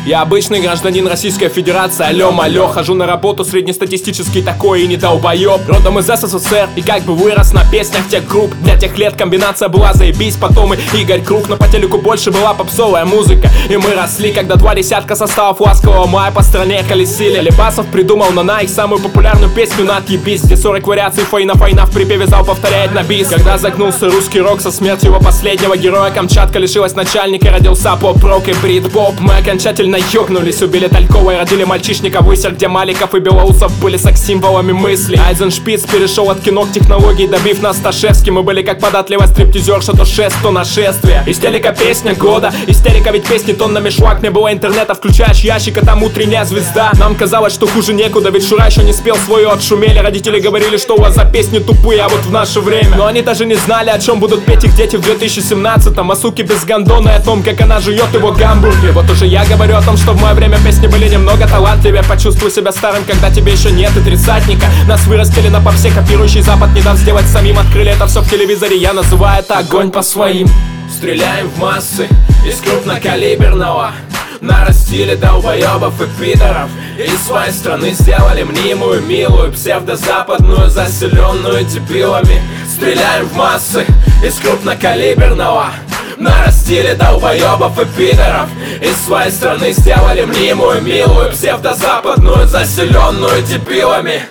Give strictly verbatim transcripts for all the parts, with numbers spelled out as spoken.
Я обычный гражданин Российской Федерации, алё, малё. Хожу на работу среднестатистический такой и не долбоёб. Родом из СССР и как бы вырос на песнях тех групп. Для тех лет комбинация была заебись. Потом и Игорь Круг, но по телеку больше была попсовая музыка. И мы росли, когда два десятка составов ласкового мая по стране колесили. Лебасов придумал на Nike самую популярную песню на отъебись, где сорок вариаций фейна фейна в припеве зал повторяет на бис. Когда загнулся русский рок со смертью его последнего героя, Камчатка лишилась начальника, родился поп-рок и брит-поп. Мы окончательно ёбнулись, убили Талькова и родили мальчишника в Исер, где Маликов и Белоусов были секс-символами мысли. Айзеншпиц перешел от кино к технологии, добив нас Сташевски. Мы были как податливая стриптизерша, то шест, то нашествие. Истерика песня года, истерика ведь песни тоннами шлак. Не было интернета, включаешь ящик, а там утренняя звезда. Нам казалось, что хуже некуда, ведь Шура еще не спел свою, отшумели. Родители говорили, что у вас за песни тупые, а вот в наше время. Но они даже не знали, о чем будут петь их дети в две тысячи семнадцатом. О суке без гондона и о том, как она жует его гамбургер. Вот уже я говорю о том, что в мое время песни были немного талантливее. Почувствуй себя старым, когда тебе еще нет и тридцатника. Нас вырастили на попсе, копирующий Запад, не дав сделать самим. Открыли это все в телевизоре, я называю это огонь по своим. Стреляем в массы из крупнокалиберного. Нарастили долбоебов и пидоров. Из своей страны сделали мнимую, милую, псевдозападную, заселенную дебилами. Стреляем в массы из крупнокалиберного. Нарастили долбоебов и пидоров. Из своей страны сделали мнимую, милую, псевдозападную, заселенную дебилами.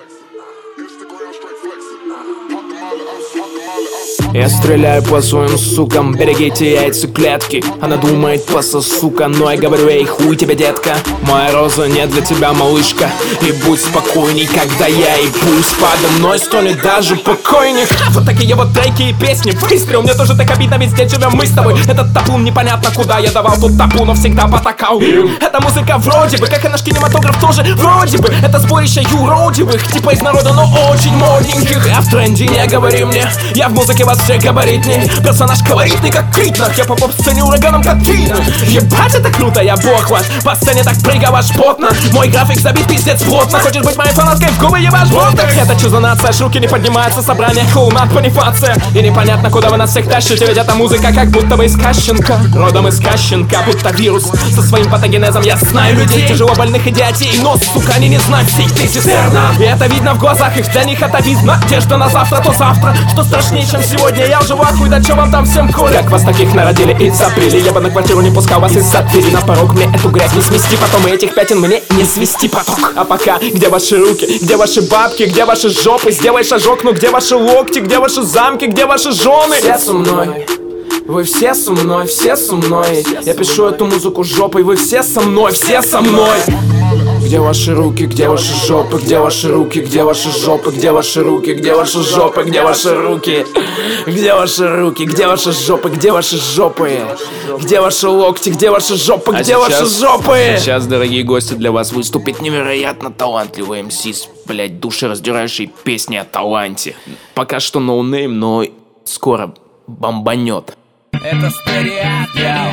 Я стреляю по своим сукам, берегите яйцеклетки. Она думает пососука, но я говорю, эй, хуй тебе, детка. Моя роза не для тебя, малышка. И будь спокойней, когда я и пусть подо мной стонет даже покойник. Вот такие вот треки и песни выстрел. Мне тоже так обидно, ведь здесь живем мы с тобой. Этот тапун непонятно куда я давал тут тапу, но всегда потакал. Эта музыка вроде бы, как и наш кинематограф тоже вроде бы. Это сборище юродивых, типа из народа, но очень модненьких. Я в тренде, не говори мне, я в музыке вас все габаритней. Персонаж колоритный, как Критнах. Я по поп-сцене ураганом Катрина. Ебать, это круто, я бог ваш. По сцене так прыгаваш потно. Мой график забит пиздец плотно. Хочешь быть моей фанаткой, в губы ебашь вот так. Это что за нация, руки не поднимаются, собрание хулмат, панифация. И непонятно, куда вы нас всех тащите, ведь эта музыка как будто бы из Кащенко. Родом из Кащенко, будто вирус. Со своим патогенезом я знаю людей, тяжело больных идиотей. Но, сука, они не знают всей цистерна. И это видно в глазах их, для них это видно. Надежда на завтра, то завтра. Что страшнее, чем сегодня. Я уже в ахуе, да чё вам там всем коля? Как вас таких народили и запрели? Я бы на квартиру не пускал вас из-за двери. На порог мне эту грязь не смести, потом и этих пятен мне не свести поток. А пока, где ваши руки, где ваши бабки, где ваши жопы? Сделай шажок, ну где ваши локти, где ваши замки, где ваши жены? Все со мной. Вы все со мной, все со мной. Я пишу эту музыку жопой, вы все со мной, все со мной. Где ваши руки, где ваши жопы, где ваши руки, где ваши жопы, где ваши руки, где ваши жопы, где ваши руки, где ваши руки, где ваши жопы, где ваши жопы, где ваши локти, где ваши жопы, где ваши жопы. Сейчас, дорогие гости, для вас выступит невероятно талантливый эм си с, блять, душераздирающей песни о таланте. Пока что ноунейм, но скоро бомбанет. Это Стереат,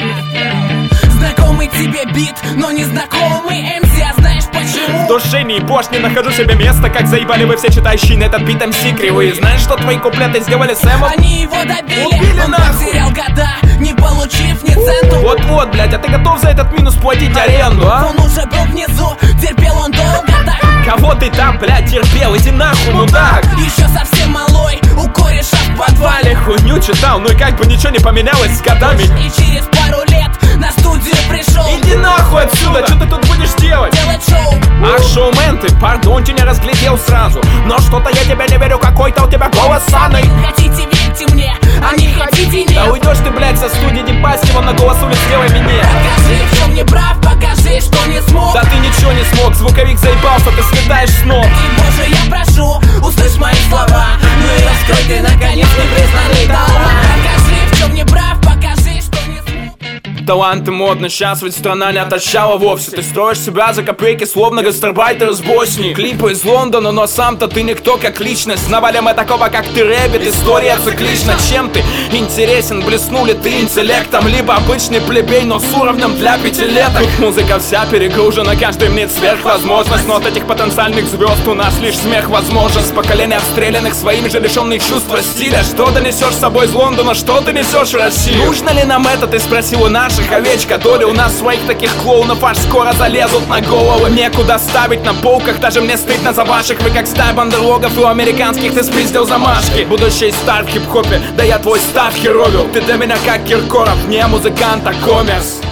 знакомый тебе бит, но не знакомый эм си, а знаешь почему? В душе не ебошь, не нахожу себе места. Как заебали вы все читающие на этот бит эм си кривые. Знаешь, что твои куплеты сделали Сэмом? Они его добили, убили он нахуй. потерял года, не получив ни центу. Вот-вот, блядь, а ты готов за этот минус платить аренду, а? Он уже был внизу, терпел он долго так. Кого ты там, блядь, терпел? Иди нахуй, мудак. Еще совсем малой, у кореша в подвале Хуйню читал, ну и как бы ничего не поменялось с годами. И через пару лет на студию пришел. Иди нахуй отсюда, что ты тут будешь делать? Делать шоу. Ах, шоумен ты, пардон, тебя разглядел сразу. Но что-то я тебе не верю, какой-то у тебя голос саный. Хотите, верьте мне, а не хотите, нет. Да уйдешь ты, блядь, со студии Дебаски, вон на голос улиц, сделай меня. Покажи, в чем не прав, покажи, что не смог. Да ты ничего не смог, звуковик заебался, ты слетаешь с ног. И, Боже, я прошу, услышь мои слова. Ну и раскрой ты, наконец, непризнанный талант. Покажи, в чем не прав, покажи, что не смог. Таланты модно, сейчас ведь страна не отощала вовсе. Ты строишь себя за копейки, словно гастарбайтер из Боснии. Клипы из Лондона, но сам-то ты никто как личность. Навалим мы такого, как ты, рэбит, история циклична. Чем ты интересен, блеснули ты интеллектом? Либо обычный плебей, но с уровнем для пятилеток. Тут музыка вся перегружена, каждый имеет сверхвозможность. Но от этих потенциальных звезд у нас лишь смех возможен. С поколения обстрелянных своими же лишенных чувства стиля. Что ты несешь с собой из Лондона, что ты несешь в Россию? Нужно ли нам это, ты спросил у наших наших овечка. Доля у нас своих таких клоунов аж скоро залезут на головы. Некуда ставить на полках, даже мне стыдно за ваших. Вы как стая бандерлогов, и у американских ты спиздил замашки. Будущий стар в хип-хопе, да я твой став херовил. Ты для меня как Киркоров, не музыкант, а коммерс.